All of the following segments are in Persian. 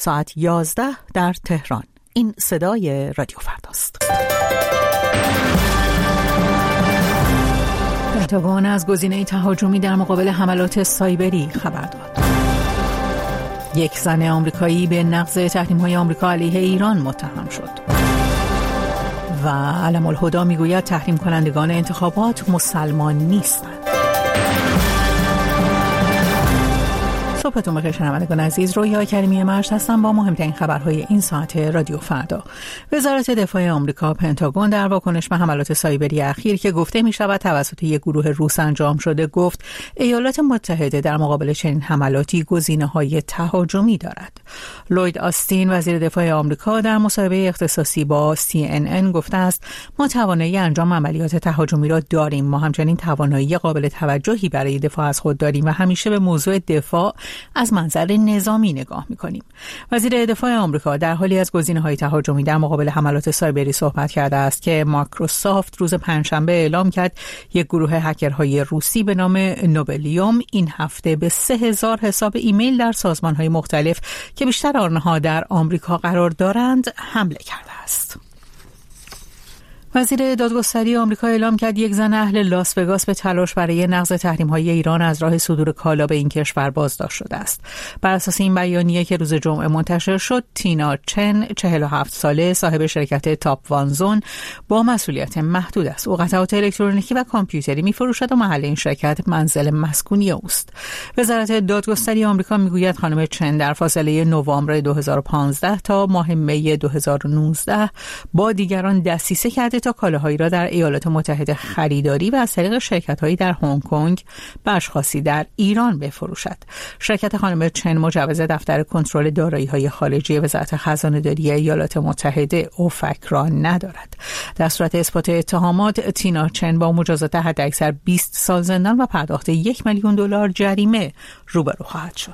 ساعت 11 در تهران. این صدای رادیو فرداست. پنتاگون از گزینه تهاجمی در مقابل حملات سایبری خبر داد. یک زن آمریکایی به نقض تحریم‌های آمریکا علیه ایران متهم شد. و علم الهدی میگوید تحریم کنندگان انتخابات مسلمان نیستند. صبحتون بخیر شنوندگان عزیز، رویا کریمی مرج هستم با مهمترین خبرهای این ساعت رادیو فردا. وزارت دفاع آمریکا پنتاگون در واکنش به حملات سایبری اخیر که گفته می شود توسط یک گروه روس انجام شده گفت ایالات متحده در مقابل چنین حملاتی گزینه‌های تهاجمی دارد. لوید آستین وزیر دفاع آمریکا در مصاحبه اختصاصی با CNN گفته است ما توانایی انجام عملیات تهاجمی را داریم، ما همچنین توانایی قابل توجهی برای دفاع از خود داریم و همیشه به موضوع دفاع از منظر نظامی نگاه می‌کنیم. وزیر دفاع آمریکا در حالی از گزینه‌های تهاجمی در مقابل حملات سایبری صحبت کرده است که مایکروسافت روز پنجشنبه اعلام کرد یک گروه هکرهای روسی به نام نوبلیوم این هفته به 3000 حساب ایمیل در سازمان‌های مختلف که بیشتر آنها در آمریکا قرار دارند حمله کرده است. وزیر دادگستری آمریکا اعلام کرد یک زن اهل لاس وگاس به تلاش برای نقض تحریم‌های ایران از راه صدور کالا به این کشور بازداشت شده است. بر اساس این بیانیه که روز جمعه منتشر شد، تینا چن 47 ساله صاحب شرکت تاپ وانزون با مسئولیت محدود است. او قطعات الکترونیکی و کامپیوتری می‌فروشد و محل این شرکت منزل مسکونی اوست. وزارت دادگستری آمریکا میگوید خانم چن در فاصله نوامبر 2015 تا ماه می 2019 با دیگران دسیسه کرده تا کالاهایی را در ایالات متحده خریداری و از طریق شرکت‌هایی در هنگ کنگ به اشخاصی در ایران بفروشد. شرکت خانم چن مجوز دفتر کنترل دارایی‌های خارجی وزارت خزانه‌داری ایالات متحده اوفک را ندارد. در صورت اثبات اتهامات، تینا چن با مجازات حداکثر 20 سال زندان و پرداخت $1,000,000 جریمه روبرو خواهد شد.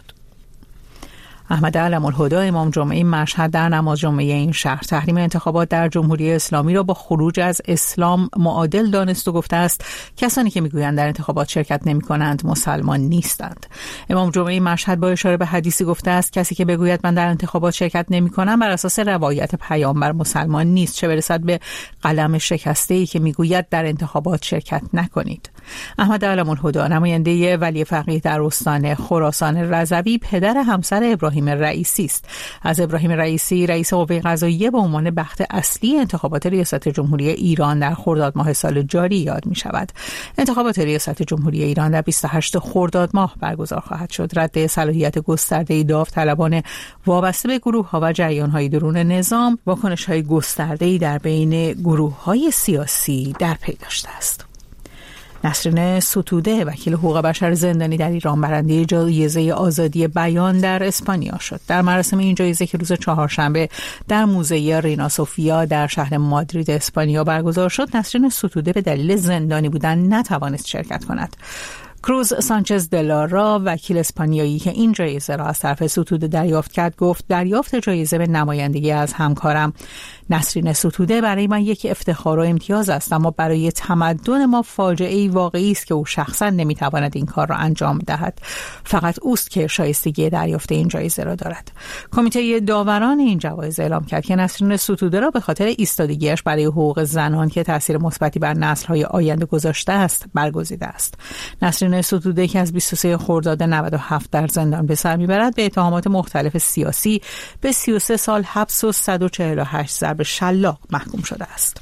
احمد علم الهدی امام جمعه مشهد در نماز جمعه این شهر تحریم انتخابات در جمهوری اسلامی را با خروج از اسلام معادل دانست و گفته است کسانی که میگویند در انتخابات شرکت نمی‌کنند مسلمان نیستند. امام جمعه مشهد با اشاره به حدیثی گفته است کسی که بگوید من در انتخابات شرکت نمی‌کنم بر اساس روایت پیامبر مسلمان نیست، چه برسد به قلم شکسته‌ای که میگوید در انتخابات شرکت نکنید. احمد علم الهدی نماینده ولی فقیه در استان خراسان رضوی پدر همسر ابراهیم رئیسی است. از ابراهیم رئیسی رئیس قوه قضاییه به عنوان بخت اصلی انتخابات ریاست جمهوری ایران در خرداد ماه سال جاری یاد می شود. انتخابات ریاست جمهوری ایران در 28 خرداد ماه برگزار خواهد شد. رد صلاحیت گسترده داوطلبان وابسته به گروه‌ها و جریان‌های درون نظام واکنش‌های گسترده‌ای در بین گروه‌های سیاسی در پی داشته است. نسرین ستوده وکیل حقوق بشر زندانی در ایران برنده جایزه آزادی بیان در اسپانیا شد. در مراسم این جایزه که روز چهارشنبه در موزه رینا سوفیا در شهر مادرید اسپانیا برگزار شد، نسرین ستوده به دلیل زندانی بودن نتوانست شرکت کند. کروز سانچز دلارا وکیل اسپانیایی که این جایزه را از طرف ستوده دریافت کرد گفت دریافت جایزه به نمایندگی از همکارم نسرین ستوده برای من یک افتخار و امتیاز است، اما برای تمدن ما فاجعه‌ای واقعی است که او شخصا نمیتواند این کار را انجام دهد. فقط اوست که شایستگی دریافت این جایزه را دارد. کمیته داوران این جوایز اعلام کرد که نسرین ستوده را به خاطر ایستادگیش برای حقوق زنان که تاثیر مثبتی بر نسل‌های آینده گذاشته است برگزیده است. نسرین ستوده که از 23 خرداد 97 در زندان به سر میبرد به اتهامات مختلف سیاسی به 33 سال حبس و 148 ضرب شلاق محکوم شده است.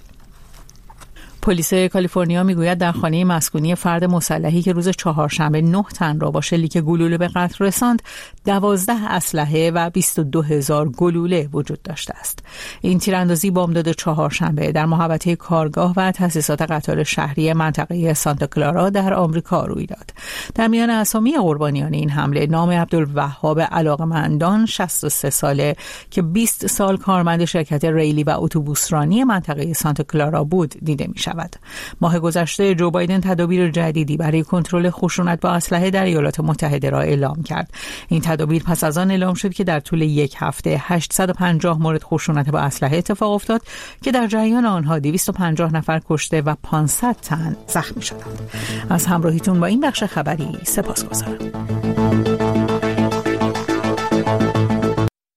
پلیس کالیفرنیا میگوید در خانه مسکونی فرد مسلحی که روز چهارشنبه 9 تن را با شلیک گلوله به قتل رساند 12 اسلحه و 22,000 گلوله وجود داشته است. این تیراندازی بامداد چهارشنبه در محوطه کارگاه و تأسیسات قطار شهری منطقه سانتا کلارا در آمریکا روی داد. در میان اسامی قربانیان این حمله نام عبدالوهاب علاقمندان 63 ساله که 20 سال کارمند شرکت ریلی و اتوبوسرانی منطقه سانتا کلارا بود دیده می شود. ماه گذشته جو بایدن تدابیر جدیدی برای کنترل خشونت با اسلحه در ایالات متحده را اعلام کرد. این تدابیر پس از آن اعلام شد که در طول یک هفته 850 مورد خشونت با اسلحه اتفاق افتاد که در جریان آنها 250 نفر کشته و 500 تن زخمی شدند. از همراهیتون با این بخش خبری سپاسگزارم.